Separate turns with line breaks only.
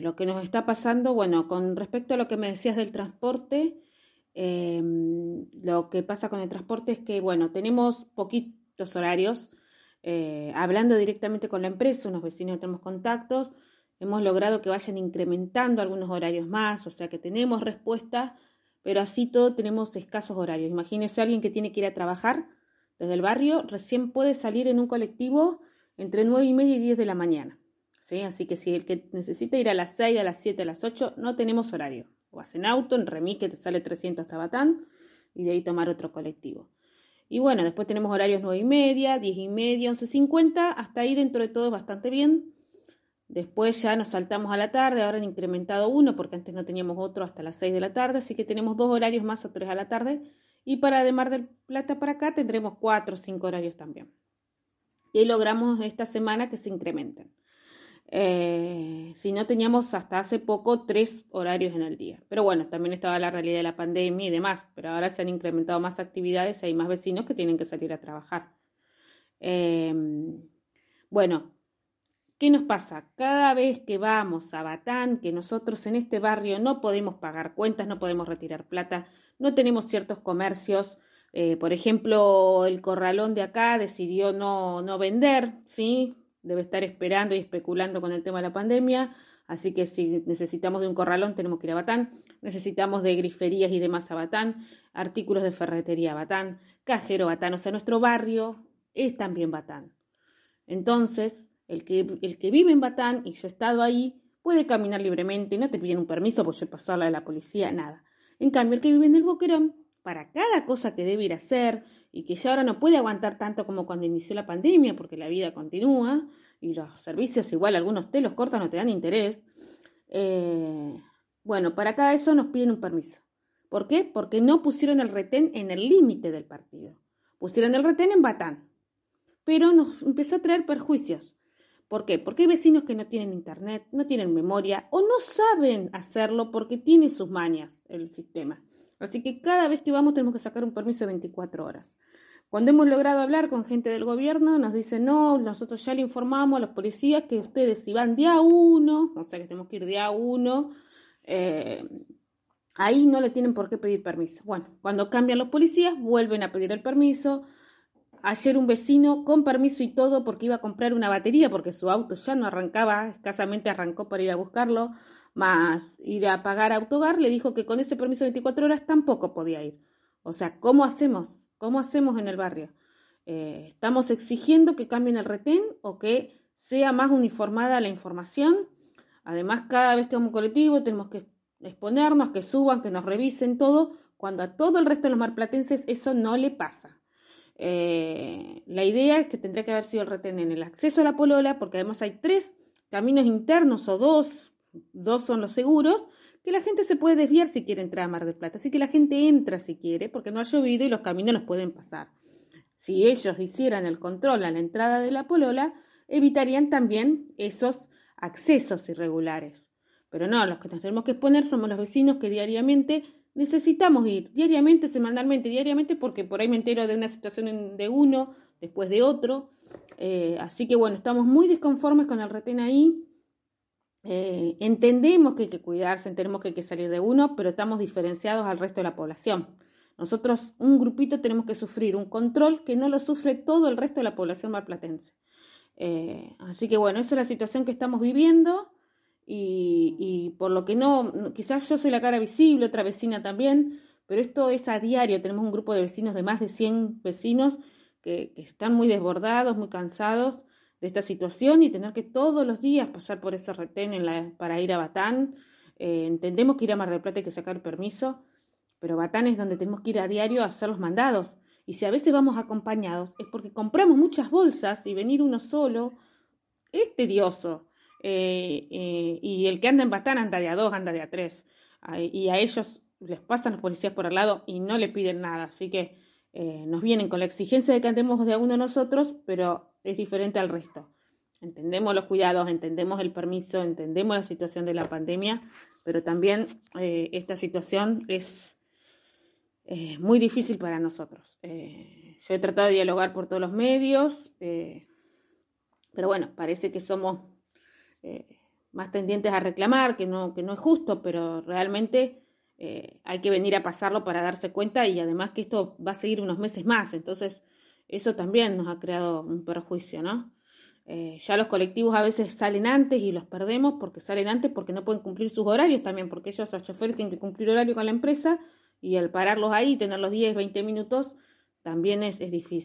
lo que nos está pasando, bueno, con respecto a lo que me decías del transporte, lo que pasa con el transporte es que, bueno, tenemos poquitos horarios. Hablando directamente con la empresa, unos vecinos que tenemos contactos, hemos logrado que vayan incrementando algunos horarios más, o sea que tenemos respuesta, pero así todo tenemos escasos horarios. Imagínese alguien que tiene que ir a trabajar desde el barrio, recién puede salir en un colectivo entre 9:30 y 10 de la mañana. ¿Sí? Así que si el que necesita ir a las 6, a las 7, a las 8, no tenemos horario. O vas en auto, en remis que te sale 300 hasta Batán, y de ahí tomar otro colectivo. Y bueno, después tenemos horarios 9:30, 10:30, 11:50, hasta ahí dentro de todo es bastante bien. Después ya nos saltamos a la tarde, ahora han incrementado uno, porque antes no teníamos otro hasta las 6 de la tarde, así que tenemos 2 horarios más o 3 a la tarde. Y para de Mar del Plata para acá tendremos 4 o 5 horarios también. Y logramos esta semana que se incrementen. Si no teníamos hasta hace poco 3 horarios en el día. Pero bueno, también estaba la realidad de la pandemia y demás, pero ahora se han incrementado más actividades, hay más vecinos que tienen que salir a trabajar. Bueno, ¿qué nos pasa? Cada vez que vamos a Batán, que nosotros en este barrio no podemos pagar cuentas, no podemos retirar plata, no tenemos ciertos comercios, por ejemplo, el corralón de acá decidió no vender, ¿sí? Debe estar esperando y especulando con el tema de la pandemia, así que si necesitamos de un corralón tenemos que ir a Batán, necesitamos de griferías y demás a Batán, artículos de ferretería a Batán, cajero Batán, o sea, nuestro barrio es también Batán. Entonces, el que vive en Batán, y yo he estado ahí, puede caminar libremente, no te piden un permiso por yo pasarla de la policía, nada. En cambio, el que vive en el Boquerón, para cada cosa que debe ir a hacer, y que ya ahora no puede aguantar tanto como cuando inició la pandemia, porque la vida continúa, y los servicios igual algunos te los cortan o te dan interés, bueno, para cada eso nos piden un permiso. ¿Por qué? Porque no pusieron el retén en el límite del partido. Pusieron el retén en Batán. Pero nos empezó a traer perjuicios. ¿Por qué? Porque hay vecinos que no tienen internet, no tienen memoria o no saben hacerlo porque tiene sus mañas el sistema. Así que cada vez que vamos tenemos que sacar un permiso de 24 horas. Cuando hemos logrado hablar con gente del gobierno, nos dicen, no, nosotros ya le informamos a los policías que ustedes si van día 1, o sea que tenemos que ir día 1, ahí no le tienen por qué pedir permiso. Bueno, cuando cambian los policías, vuelven a pedir el permiso. Ayer un vecino con permiso y todo porque iba a comprar una batería porque su auto ya no arrancaba, escasamente arrancó para ir a buscarlo, más ir a pagar autogar, le dijo que con ese permiso de 24 horas tampoco podía ir. O sea, ¿cómo hacemos? ¿Cómo hacemos en el barrio? ¿Estamos exigiendo que cambien el retén o que sea más uniformada la información? Además, cada vez que vamos a un colectivo tenemos que exponernos, que suban, que nos revisen todo, cuando a todo el resto de los marplatenses eso no le pasa. La idea es que tendría que haber sido el retén en el acceso a la Polola, porque además hay 3 caminos internos o 2 son los seguros, que la gente se puede desviar si quiere entrar a Mar del Plata, así que la gente entra si quiere, porque no ha llovido y los caminos los pueden pasar. Si ellos hicieran el control a la entrada de la Polola, evitarían también esos accesos irregulares. Pero no, los que nos tenemos que exponer somos los vecinos que diariamente necesitamos ir, diariamente, semanalmente, diariamente, porque por ahí me entero de una situación de uno, después de otro. Así que bueno, estamos muy disconformes con el retén ahí. Entendemos que hay que cuidarse, entendemos que hay que salir de uno, pero estamos diferenciados al resto de la población. Nosotros, un grupito, tenemos que sufrir un control que no lo sufre todo el resto de la población marplatense. Así que bueno, esa es la situación que estamos viviendo. Y por lo que no, quizás yo soy la cara visible, otra vecina también, pero esto es a diario. Tenemos un grupo de vecinos de más de 100 vecinos que están muy desbordados, muy cansados de esta situación y tener que todos los días pasar por ese retén para ir a Batán. Entendemos que ir a Mar del Plata hay que sacar permiso, pero Batán es donde tenemos que ir a diario a hacer los mandados. Y si a veces vamos acompañados es porque compramos muchas bolsas y venir uno solo es tedioso. Y el que anda en Batán anda de a 2, anda de a 3. Y a ellos les pasan los policías por al lado y no le piden nada. Así que nos vienen con la exigencia de que andemos de a uno nosotros, pero es diferente al resto. Entendemos los cuidados, entendemos el permiso, entendemos la situación de la pandemia, pero también esta situación es muy difícil para nosotros. Yo he tratado de dialogar por todos los medios, pero bueno, parece que somos más tendientes a reclamar, que no es justo, pero realmente hay que venir a pasarlo para darse cuenta y además que esto va a seguir unos meses más, entonces eso también nos ha creado un perjuicio, ¿no? Ya los colectivos a veces salen antes y los perdemos porque salen antes porque no pueden cumplir sus horarios también, porque ellos, los choferes, tienen que cumplir horario con la empresa y al pararlos ahí, tenerlos 10, 20 minutos, también es difícil.